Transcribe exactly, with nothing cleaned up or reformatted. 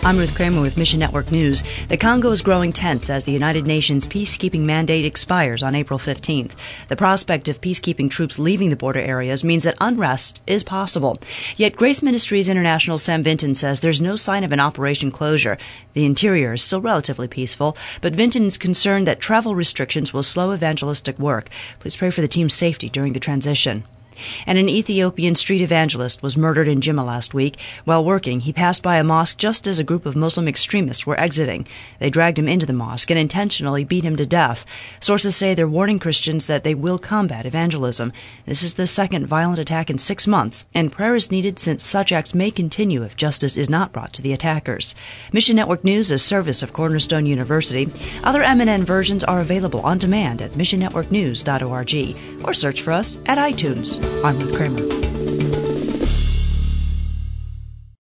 I'm Ruth Kramer with Mission Network News. The Congo is growing tense as the United Nations peacekeeping mandate expires on April fifteenth. The prospect of peacekeeping troops leaving the border areas means that unrest is possible. Yet Grace Ministries International Sam Vinton says there's no sign of an operation closure. The interior is still relatively peaceful, but Vinton is concerned that travel restrictions will slow evangelistic work. Please pray for the team's safety during the transition. And an Ethiopian street evangelist was murdered in Jimma last week. While working, he passed by a mosque just as a group of Muslim extremists were exiting. They dragged him into the mosque and intentionally beat him to death. Sources say they're warning Christians that they will combat evangelism. This is the second violent attack in six months, and prayer is needed since such acts may continue if justice is not brought to the attackers. Mission Network News is a service of Cornerstone University. Other M N N versions are available on demand at mission network news dot org or search for us at iTunes. I'm Ruth Kramer.